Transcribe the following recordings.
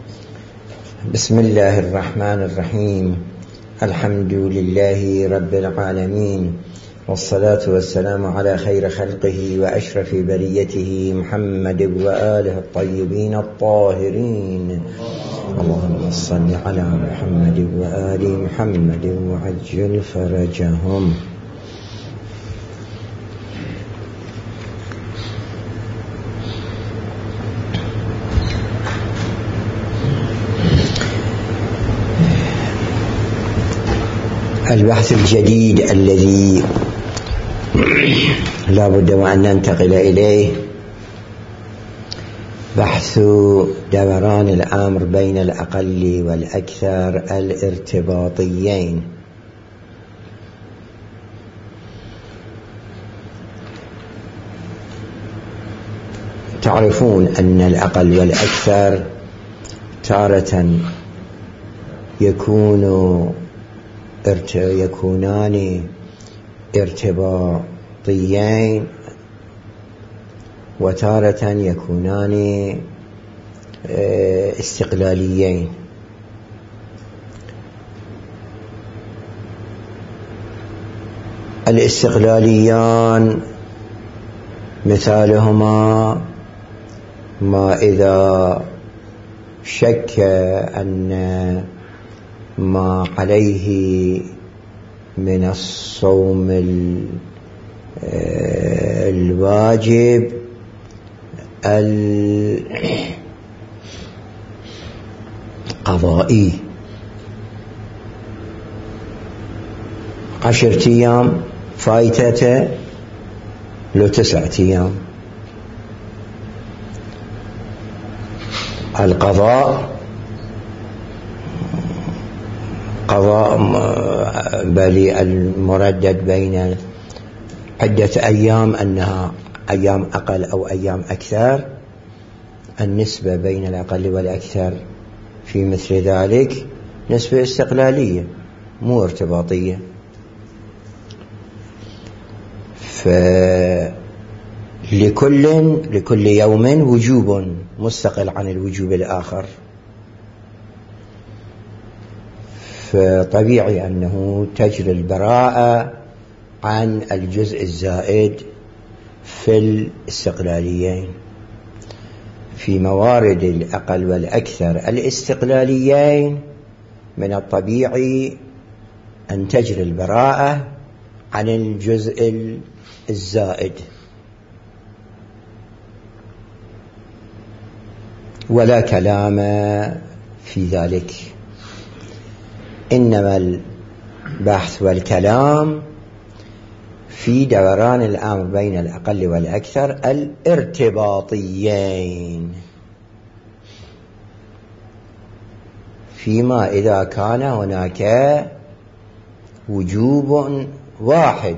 بسم الله الرحمن الرحيم. الحمد لله رب العالمين، والصلاة والسلام على خير خلقه وأشرف بريته محمد وآله الطيبين الطاهرين. اللهم صل على محمد وآل محمد وعجل فرجهم. البحث الجديد الذي لا بد وأن ننتقل إليه بحث دوران الأمر بين الأقل والأكثر الارتباطيين. تعرفون أن الأقل والأكثر تارة يكونان ارتباطيين، وتارة يكونان استقلاليين. الاستقلاليان مثالهما ما إذا شك أن ما عليه من الصوم الواجب القضائي 10 أيام فايتته لو 9 أيام، القضاء قضاء بل المردد بين عدة أيام أنها أيام أقل أو أيام أكثر. النسبة بين الأقل والأكثر في مثل ذلك نسبة استقلالية مو ارتباطية. لكل يوم وجوب مستقل عن الوجوب الآخر، فطبيعي أنه تجري البراءة عن الجزء الزائد في الاستقلاليين. في موارد الأقل والأكثر الاستقلاليين من الطبيعي أن تجري البراءة عن الجزء الزائد، ولا كلام في ذلك. إنما البحث والكلام في دوران الأمر بين الأقل والأكثر الارتباطيين، فيما إذا كان هناك وجوب واحد،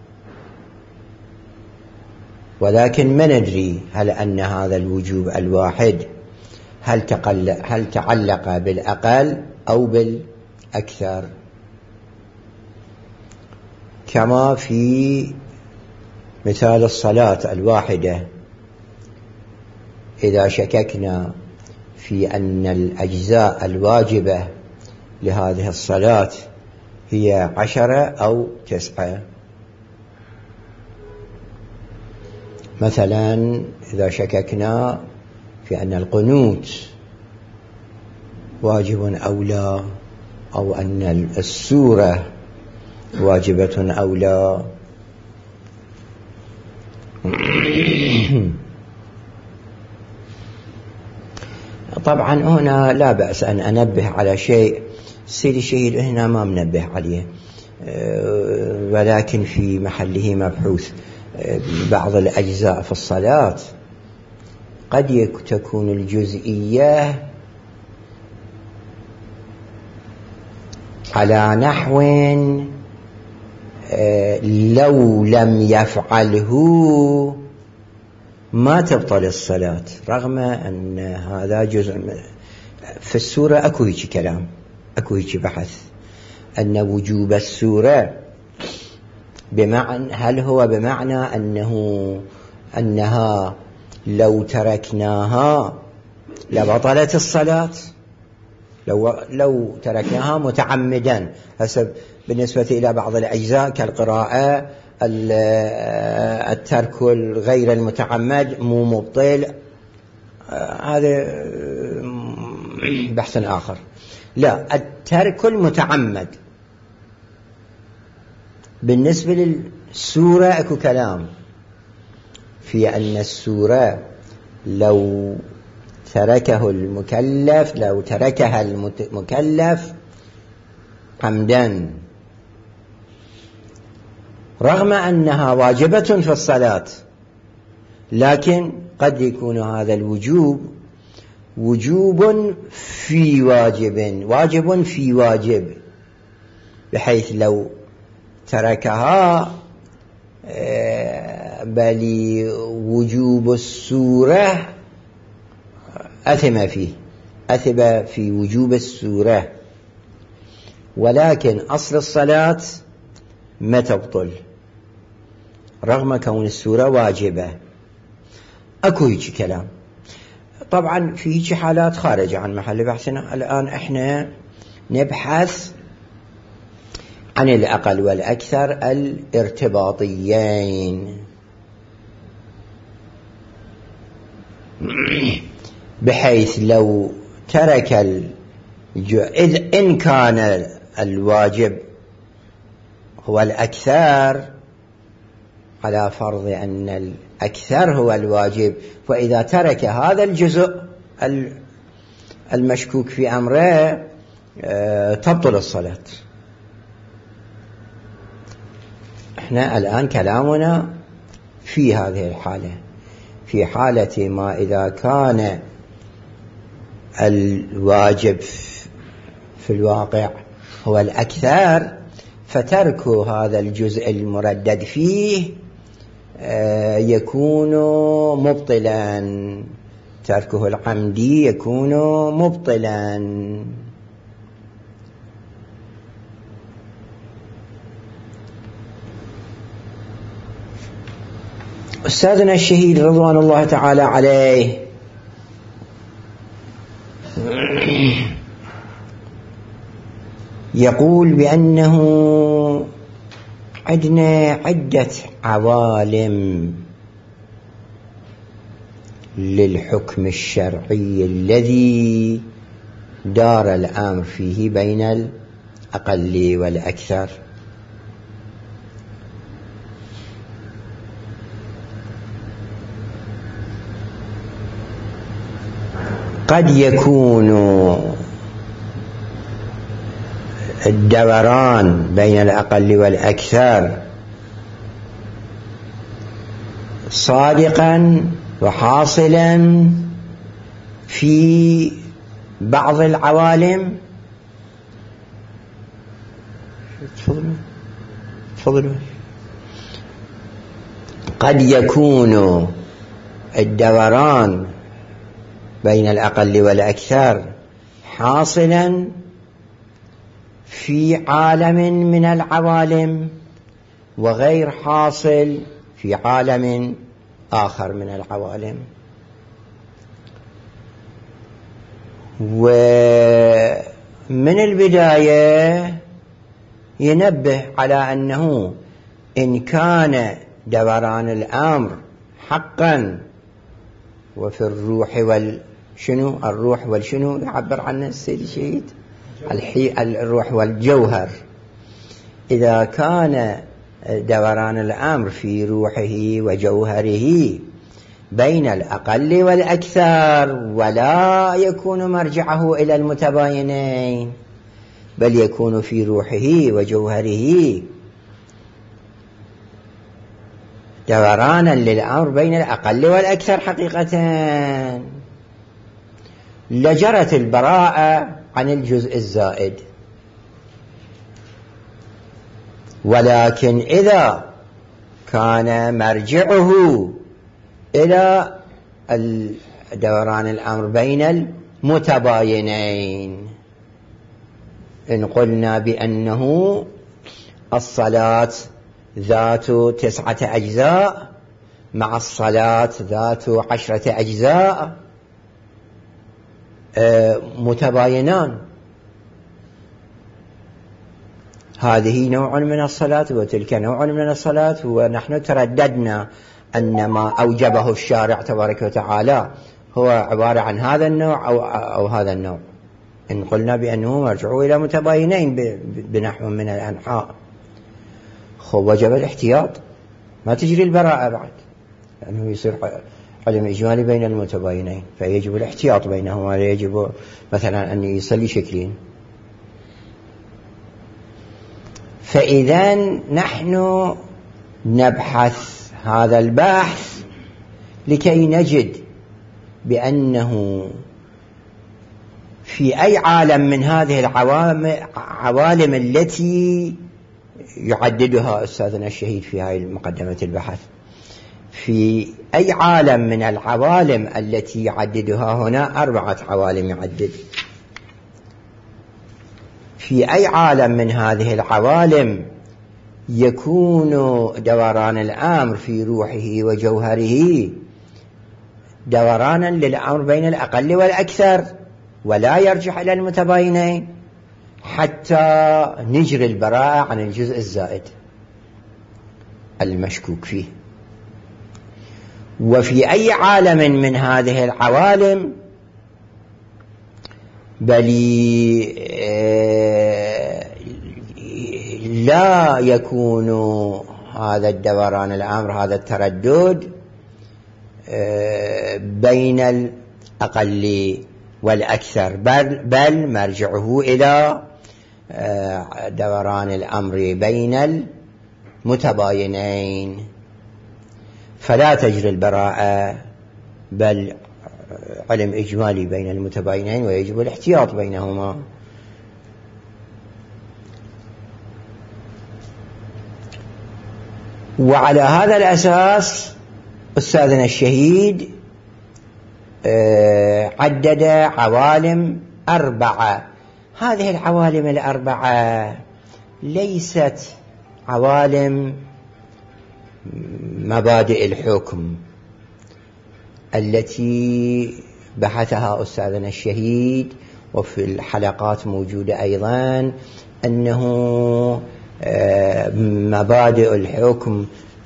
ولكن ما ندري هل أن هذا الوجوب الواحد هل تعلق بالأقل أو بالأكثر، كما في مثال الصلاة الواحدة. إذا شككنا في أن الأجزاء الواجبة لهذه الصلاة هي 10 أو 9، مثلا إذا شككنا في أن القنوت واجب أو لا، أو أن السورة واجبة أو لا. طبعا هنا لا بأس أن أنبه على شيء سيد الشهيد هنا ما منبه عليه، ولكن في محله مبحوث. بعض الأجزاء في الصلاة قد تكون الجزئية على نحو لو لم يفعله ما تبطل الصلاة، رغم أن هذا جزء في السورة. أكو هيك كلام، أكو هيك بحث أن وجوب السورة بمعنى هل هو بمعنى أنها لو تركناها لبطلت الصلاة لو تركناها متعمدا. حسب بالنسبة إلى بعض الأجزاء كالقراءة الترك غير المتعمد مو مبطل، هذا بحث آخر. لا، الترك المتعمد بالنسبة للسورة اكو كلام في أن السورة لو تركها المكلف عمدا رغم أنها واجبة في الصلاة، لكن قد يكون هذا الوجوب وجوب في واجب في واجب، بحيث لو تركها بل وجوب السورة أثم في وجوب السورة، ولكن أصل الصلاة ما تبطل رغم كون السورة واجبة. أكو هيك كلام. طبعا في هيك حالات خارجة عن محل بحثنا. الآن احنا نبحث عن الأقل والأكثر الارتباطيين، بحيث لو ترك إن كان الواجب هو الأكثر، على فرض أن الأكثر هو الواجب، فإذا ترك هذا الجزء المشكوك في أمره تبطل الصلاة. احنا الآن كلامنا في هذه الحالة، في حالة ما إذا كان الواجب في الواقع هو الأكثر، فترك هذا الجزء المردد فيه يكون مبطلا، تركه العمدي يكون مبطلا. أستاذنا الشهيد رضوان الله تعالى عليه يقول بأنه عندنا عدة عوالم للحكم الشرعي الذي دار الأمر فيه بين الأقل والأكثر. قد يكون الدوران بين الأقل والأكثر صادقا وحاصلا في بعض العوالم. تفضلوا. قد يكون الدوران بين الأقل والأكثر حاصلا في عالم من العوالم، وغير حاصل في عالم آخر من العوالم. ومن البداية ينبه على أنه إن كان دوران الأمر حقا وفي الروح الروح والشنو يعبر عنه السيد الشهيد الروح والجوهر، إذا كان دوران الأمر في روحه وجوهره بين الأقل والأكثر، ولا يكون مرجعه إلى المتباينين، بل يكون في روحه وجوهره دورانا للأمر بين الأقل والأكثر حقيقة، لجرت البراءة عن الجزء الزائد. ولكن إذا كان مرجعه إلى دوران الأمر بين المتباينين، إن قلنا بأنه الصلاة ذات 9 أجزاء مع الصلاة ذات 10 أجزاء، متباينان، هذه نوع من الصلاة وتلك نوع من الصلاة، ونحن ترددنا أن ما أوجبه الشارع تبارك وتعالى هو عبارة عن هذا النوع أو هذا النوع. إن قلنا بأنه مرجعوا إلى متباينين بنحو من الأنحاء، وجب الاحتياط، ما تجري البراءة بعد، لأنه يصير علم إجمالي بين المتباينين، فيجب الاحتياط بينهما، لا يجب مثلا أن يصلي شكلين. فإذا نحن نبحث هذا البحث لكي نجد بأنه في أي عالم من هذه العوالم التي يعددها أستاذنا الشهيد في هذه مقدمة البحث، في أي عالم من العوالم التي يعددها هنا 4 عوالم يعدد، في أي عالم من هذه العوالم يكون دوران الأمر في روحه وجوهره دورانا للأمر بين الأقل والأكثر، ولا يرجع إلى المتباينين حتى نجري البراءة عن الجزء الزائد المشكوك فيه. وفي أي عالم من هذه العوالم بل لا يكون هذا الدوران الأمر، هذا التردد بين الأقل والأكثر، بل مرجعه إلى دوران الأمر بين المتباينين، فلا تجري البراءة بل علم إجمالي بين المتباينين، ويجب الاحتياط بينهما. وعلى هذا الأساس أستاذنا الشهيد عدد عوالم 4. هذه العوالم 4 ليست عوالم مبادئ الحكم التي بحثها أستاذنا الشهيد، وفي الحلقات موجودة أيضا أنه مبادئ الحكم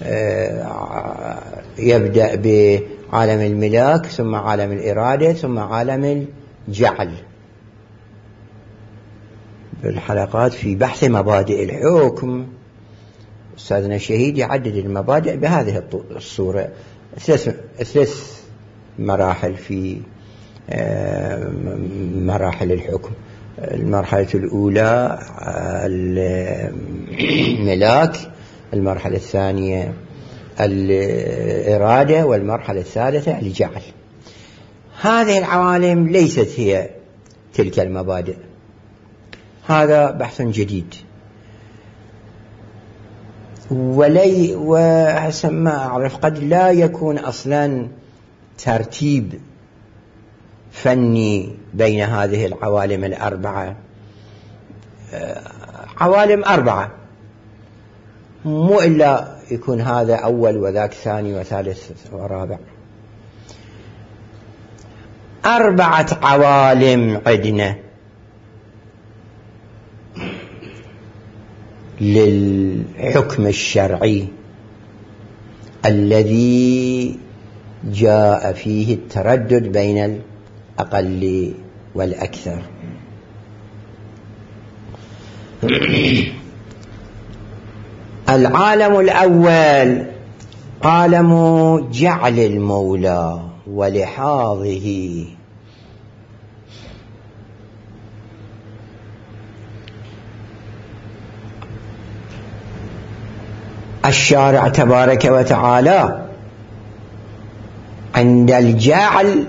يبدأ بعالم الملاك، ثم عالم الإرادة، ثم عالم الجعل. بالحلقات في بحث مبادئ الحكم أستاذنا الشهيد يعدد المبادئ بهذه الصورة، 3 مراحل في مراحل الحكم. المرحلة الأولى الملاك، المرحلة الثانية الإرادة، والمرحلة الثالثة الجعل. هذه العوالم ليست هي تلك المبادئ، هذا بحث جديد. وحسب ما أعرف قد لا يكون أصلا ترتيب فني بين هذه العوالم 4. عوالم 4 مو إلا يكون هذا أول وذاك ثاني وثالث ورابع. 4 عوالم عندنا للحكم الشرعي الذي جاء فيه التردد بين الأقل والأكثر. العالم الأول عالم جعل المولى ولحاظه. الشارع تبارك وتعالى عند الجعل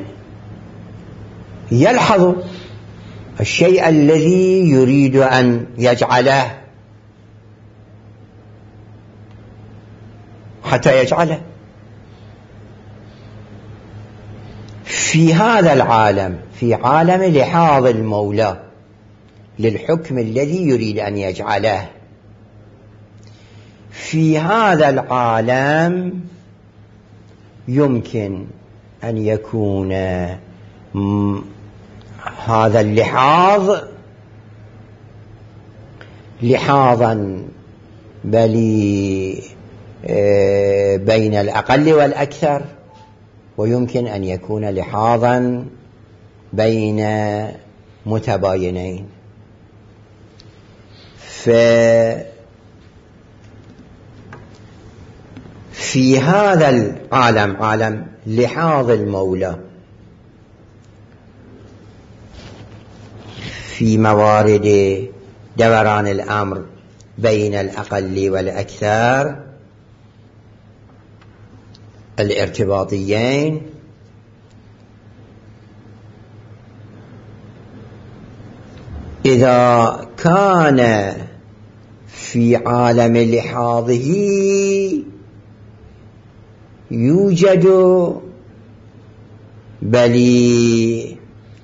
يلحظ الشيء الذي يريد أن يجعله حتى يجعله. في هذا العالم، في عالم لحاظ المولى للحكم الذي يريد أن يجعله، في هذا العالم يمكن أن يكون هذا اللحاظ لحاظا بلي بين الأقل والأكثر، ويمكن أن يكون لحاظا بين متباينين. في هذا العالم، عالم لحاظ المولى، في موارد دوران الأمر بين الأقل والأكثر الارتباطيين، إذا كان في عالم لحاظه يوجد بل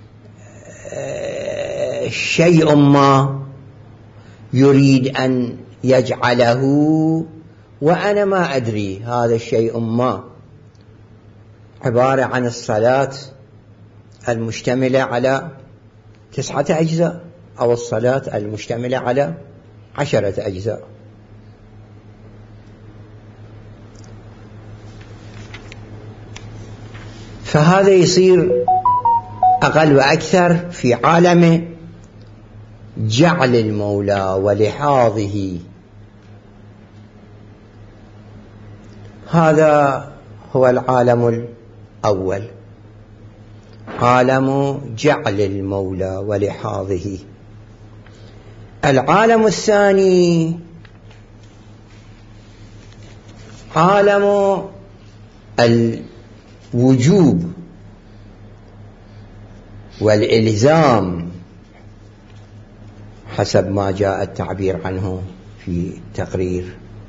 شيء ما يريد أن يجعله وأنا ما أدري هذا الشيء ما عبارة عن الصلاة المشتملة على 9 أجزاء أو الصلاة المشتملة على 10 أجزاء. فهذا يصير أقل وأكثر في عالم جعل المولى ولحاظه. هذا هو العالم الأول، عالم جعل المولى ولحاظه. العالم الثاني عالم الوجوب والإلزام حسب ما جاء التعبير عنه في التقرير.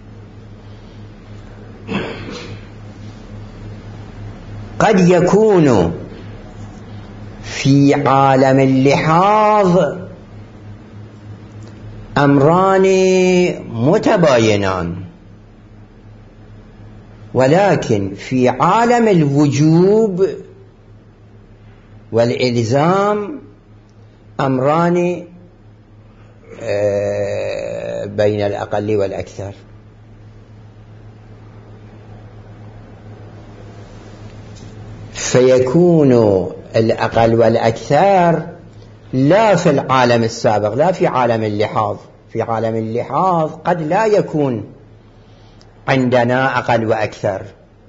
قد يكون في عالم اللحاظ أمران متباينان، ولكن في عالم الوجوب والإلزام أمران بين الأقل والأكثر. فيكون الأقل والأكثر لا في العالم السابق، لا في عالم اللحاظ. في عالم اللحاظ قد لا يكون عندنا أقل وأكثر،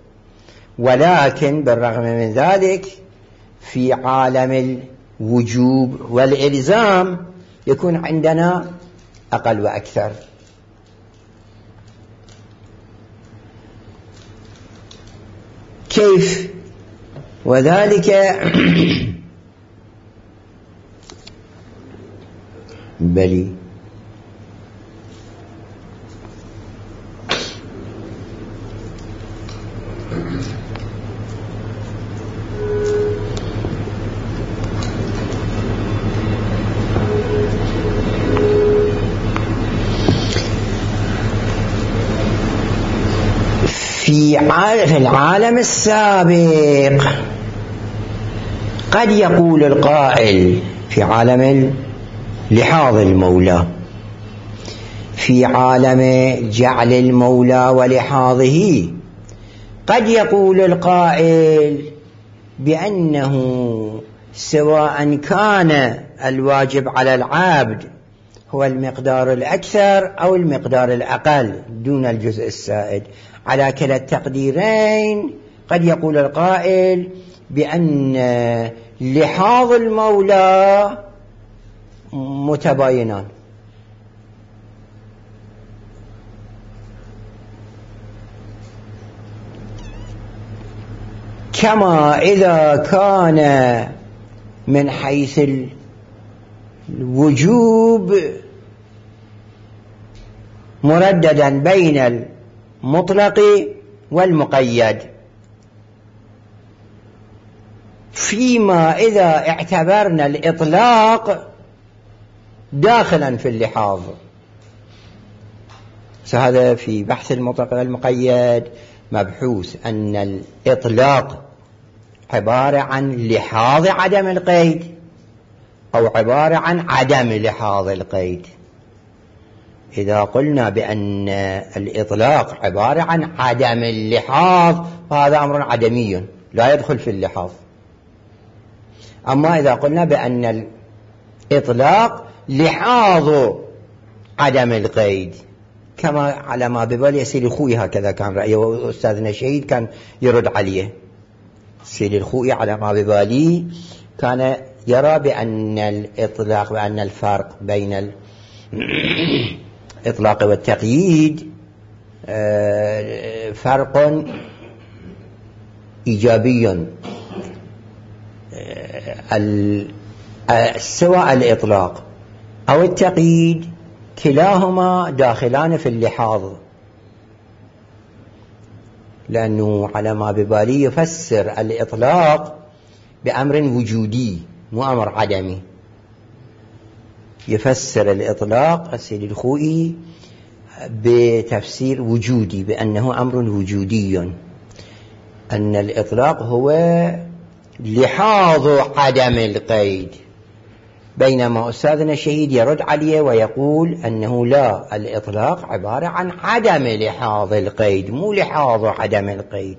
ولكن بالرغم من ذلك في عالم الوجوب والإلزام يكون عندنا أقل وأكثر. كيف؟ وذلك بلي في العالم السابق قد يقول القائل في عالم لحاظ المولى، في عالم جعل المولى ولحاظه قد يقول القائل بأنه سواء كان الواجب على العبد هو المقدار الأكثر أو المقدار الأقل دون الجزء السائد، على كلا التقديرين قد يقول القائل بأن لحاظ المولى متباينان. كما إذا كان من حيث الوجوب مرددا بين المطلق والمقيد، فيما إذا اعتبرنا الإطلاق داخلا في اللحاظ. هذا في بحث المطلق والمقيد مبحوث أن الإطلاق عبارة عن لحاظ عدم القيد، أو عبارة عن عدم لحاظ القيد. إذا قلنا بأن الإطلاق عبارة عن عدم اللحاظ فهذا أمر عدمي لا يدخل في اللحاظ. أما إذا قلنا بأن الإطلاق لحاظ عدم القيد، كما على ما ببالي سيدي الخوئي هكذا كان رأيه، وأستاذنا الشهيد كان يرد عليه. سيدي الخوئي على ما ببالي كان يرى بأن الإطلاق، بأن الفرق بين الإطلاق والتقييد فرق إيجابي، سواء الإطلاق أو التقييد كلاهما داخلان في اللحاظ، لأنه على ما ببالي يفسر الإطلاق بأمر وجودي مو أمر عدمي. يفسر الإطلاق السيد الخوئي بتفسير وجودي، بأنه أمر وجودي، أن الإطلاق هو لحاظ عدم القيد، بينما أستاذنا الشهيد يرد عليه ويقول أنه لا، الإطلاق عبارة عن عدم لحاظ القيد مو لحاظ عدم القيد.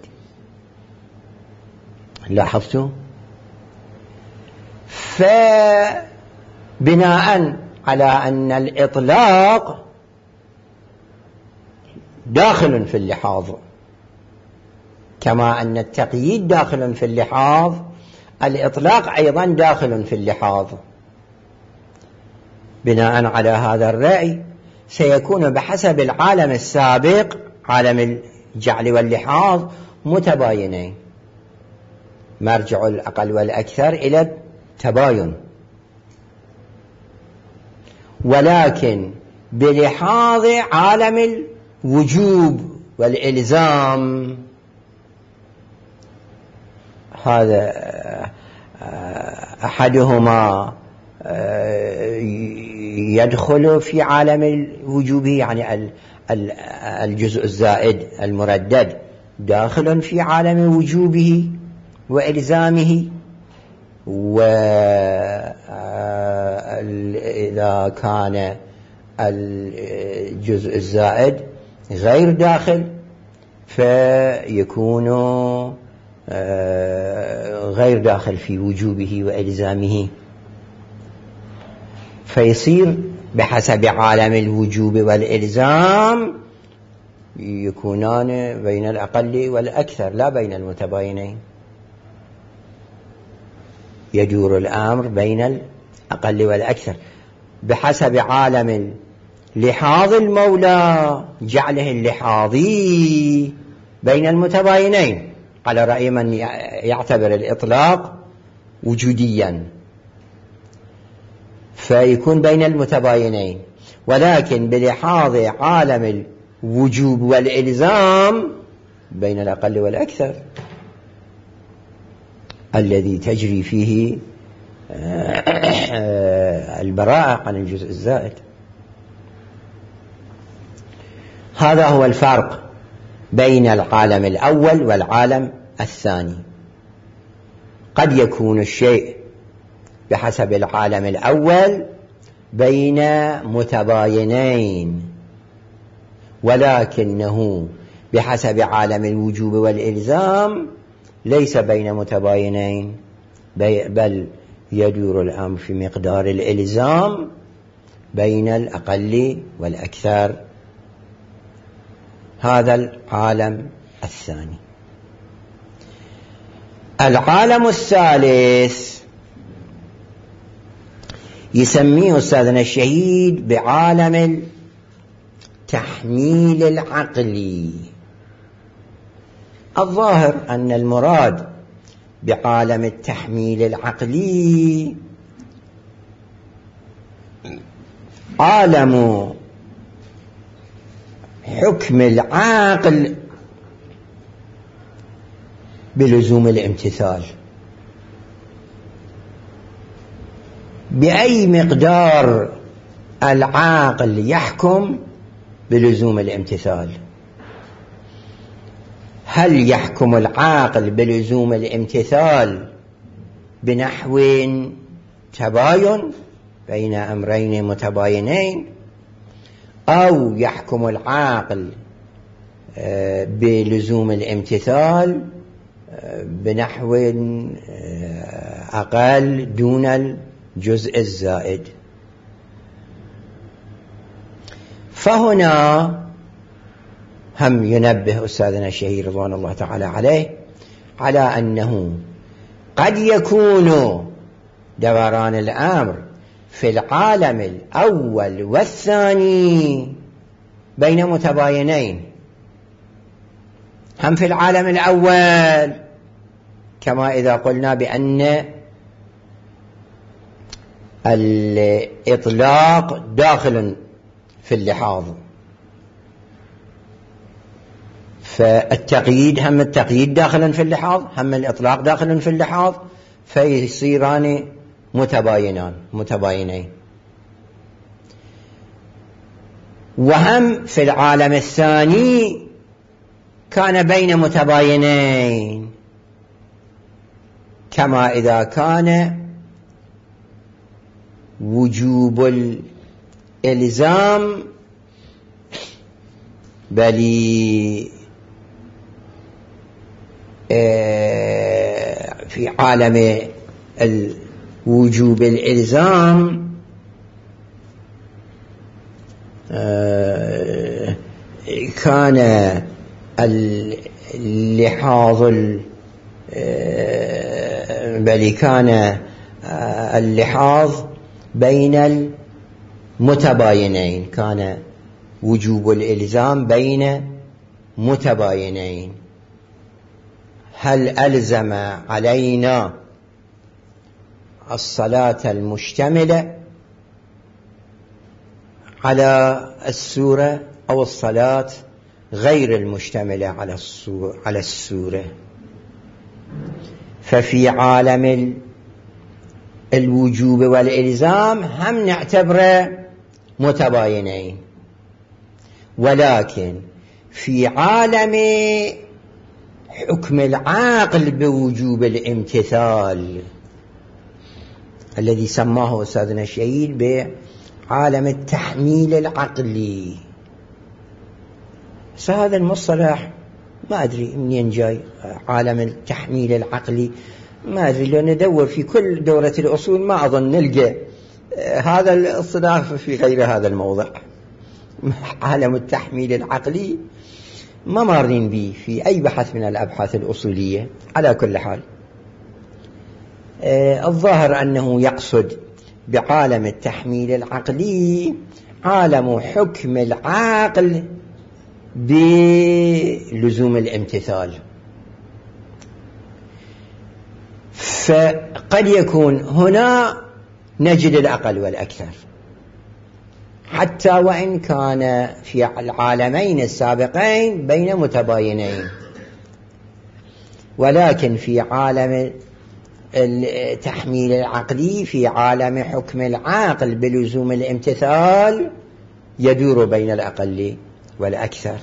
لاحظتوا؟ فبناء على أن الإطلاق داخل في اللحاظ كما أن التقييد داخل في اللحاظ، الإطلاق أيضا داخل في اللحاظ. بناء على هذا الرأي سيكون بحسب العالم السابق، عالم الجعل واللحاظ، متباينين، مرجع الأقل والأكثر إلى التباين، ولكن بلحاظ عالم الوجوب والإلزام. هذا أحدهما يدخل في عالم الوجوب، يعني الجزء الزائد المردد داخل في عالم وجوبه وإلزامه، وإذا كان الجزء الزائد غير داخل فيكون غير داخل في وجوبه وإلزامه، فيصير بحسب عالم الوجوب والإلزام يكونان بين الأقل والأكثر لا بين المتباينين. يدور الأمر بين الأقل والأكثر بحسب عالم لحاظ المولى، جعله اللحاظي بين المتباينين، على رأي من يعتبر الإطلاق وجوديا فيكون بين المتباينين، ولكن بلحاظ عالم الوجوب والإلزام بين الأقل والأكثر الذي تجري فيه البراءة عن الجزء الزائد. هذا هو الفرق بين العالم الأول والعالم الثاني. قد يكون الشيء بحسب العالم الأول بين متباينين، ولكنه بحسب عالم الوجوب والإلزام ليس بين متباينين، بل يدور الأمر في مقدار الإلزام بين الأقل والأكثر. هذا العالم الثاني. العالم الثالث يسميه أستاذنا الشهيد بعالم التحميل العقلي. الظاهر أن المراد بعالم التحميل العقلي عالم حكم العقل بلزوم الامتثال، بأي مقدار العاقل يحكم بلزوم الامتثال. هل يحكم العاقل بلزوم الامتثال بنحو تباين بين أمرين متباينين، أو يحكم العاقل بلزوم الامتثال بنحو أقل دون الجزء الزائد. فهنا هم ينبه أستاذنا الشهير رضوان الله تعالى عليه على أنه قد يكون دوران الأمر في العالم الأول والثاني بين متباينين، هم في العالم الأول كما إذا قلنا بأن الإطلاق داخل في اللحاظ، فالتقييد هم التقييد داخل في اللحاظ، هم الإطلاق داخل في اللحاظ، فيصيران متباينين. وهم في العالم الثاني كان بين متباينين، كما إذا كان وجوب الإلزام بل في عالم وجوب الإلزام كان اللحاظ بل كان اللحاظ بين المتباينين، كان وجوب الإلزام بين متباينين. هل ألزم علينا الصلاة المشتملة على السورة أو الصلاة غير المشتملة على السورة؟ ففي عالم الوجوب والإلزام هم نعتبره متباينين، ولكن في عالم حكم العاقل بوجوب الامتثال الذي سماه أستاذنا الشهيد بعالم التحميل العقلي، هذا المصطلح ما أدري منين جاي، عالم التحميل العقلي ما أدري، لو ندور في كل دورة الأصول ما أظن نلقى هذا الاصطلاح في غير هذا الموضع. عالم التحميل العقلي ما مارين به في أي بحث من الأبحاث الأصولية. على كل حال الظاهر أنه يقصد بعالم التحميل العقلي عالم حكم العقل بلزوم الامتثال. فقد يكون هنا نجد الأقل والأكثر، حتى وإن كان في العالمين السابقين بين متباينين، ولكن في عالم التحميل العقلي في عالم حكم العاقل بلزوم الامتثال يدور بين الأقل والأكثر.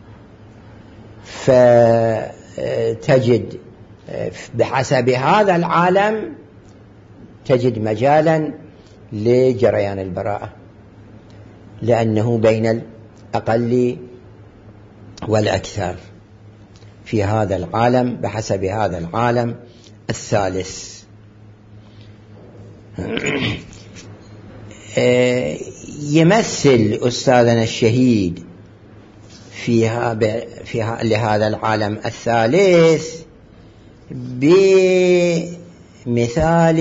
فتجد بحسب هذا العالم تجد مجالا لجريان البراءة، لأنه بين الأقل والأكثر في هذا العالم بحسب هذا العالم الثالث. يمثل أستاذنا الشهيد لهذا العالم الثالث بمثال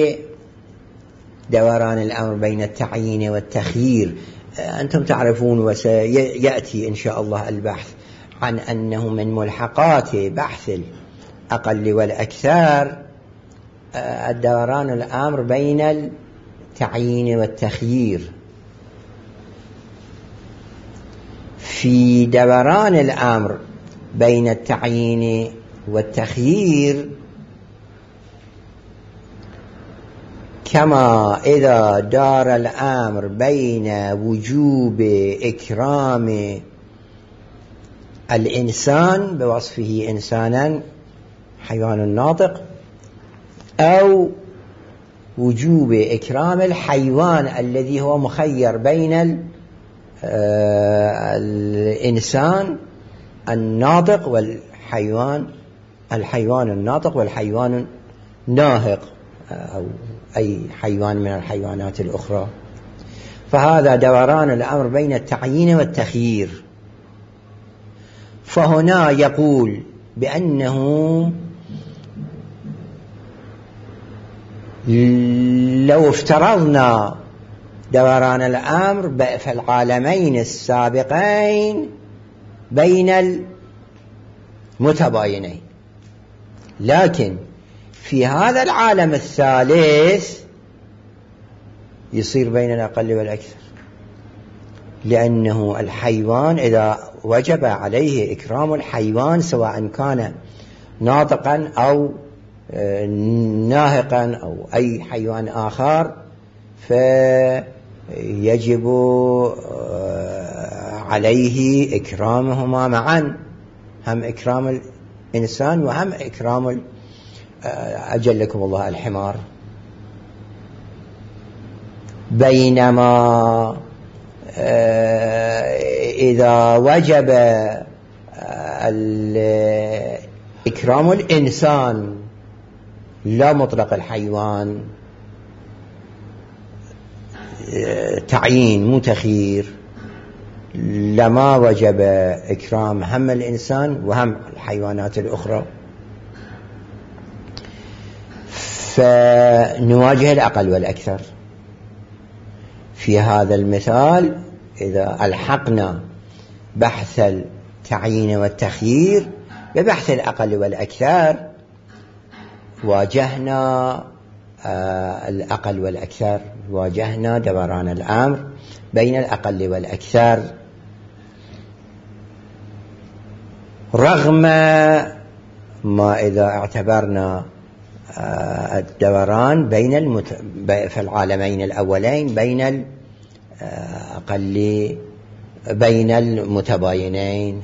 دوران الأمر بين التعيين والتخيير. أنتم تعرفون وسيأتي إن شاء الله البحث عن أنه من ملحقات بحث الأقل والأكثر الدوران الأمر بين التعيين والتخيير. في دوران الأمر بين التعيين والتخيير كما إذا دار الأمر بين وجوب إكرام الإنسان بوصفه إنسانا حيوان ناطق، أو وجوب إكرام الحيوان الذي هو مخير بين الإنسان الناطق والحيوان الناطق والحيوان الناهق أو أي حيوان من الحيوانات الأخرى. فهذا دوران الأمر بين التعيين والتخيير. فهنا يقول بأنه لو افترضنا دوران الأمر في العالمين السابقين بين المتباينين، لكن في هذا العالم الثالث يصير بين الأقل والأكثر، لأنه الحيوان إذا وجب عليه إكرام الحيوان سواء كان ناطقا أو ناهقا أو أي حيوان آخر فيجب عليه إكرامهما معا، هم إكرام الإنسان وهم إكرام أجلكم الله الحمار. بينما إذا وجب إكرام الإنسان لا مطلق الحيوان تعيين متخير، لما وجب إكرام هم الإنسان وهم الحيوانات الأخرى. فنواجه الأقل والأكثر في هذا المثال. إذا ألحقنا بحث التعيين والتخيير ببحث الأقل والأكثر واجهنا الأقل والأكثر، واجهنا دوران الأمر بين الأقل والأكثر، رغم ما إذا اعتبرنا الدوران في العالمين الأولين بين المتباينين.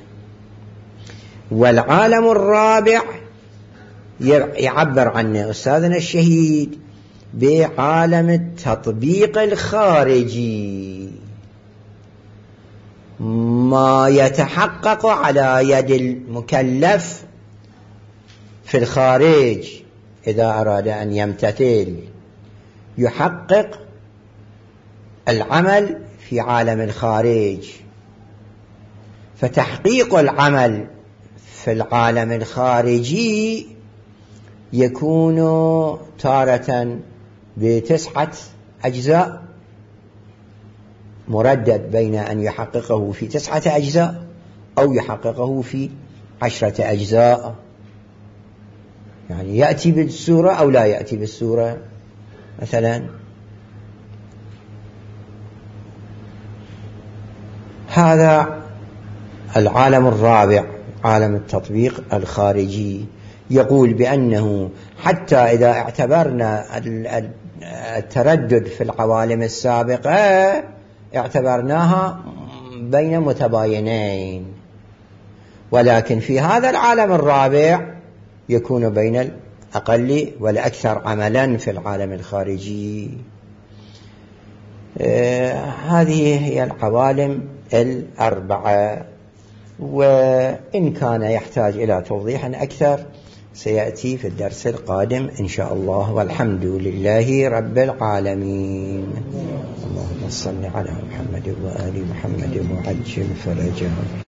والعالم الرابع يعبر عنه أستاذنا الشهيد بعالم التطبيق الخارجي، ما يتحقق على يد المكلف في الخارج إذا أراد أن يمتثل، يحقق العمل في عالم الخارج. فتحقيق العمل في العالم الخارجي يكون تارة ب9 أجزاء، مردد بين أن يحققه في 9 أجزاء أو يحققه في 10 أجزاء، يعني يأتي بالسورة أو لا يأتي بالسورة. مثلا هذا العالم الرابع عالم التطبيق الخارجي، يقول بأنه حتى إذا اعتبرنا التردد في العوالم السابقة اعتبرناها بين متباينين، ولكن في هذا العالم الرابع يكون بين الأقل والأكثر عملا في العالم الخارجي. هذه هي العوالم الأربعة، وإن كان يحتاج إلى توضيح أكثر سيأتي في الدرس القادم إن شاء الله، والحمد لله رب العالمين. اللهم صل على محمد وآل محمد وعجل فرجهم.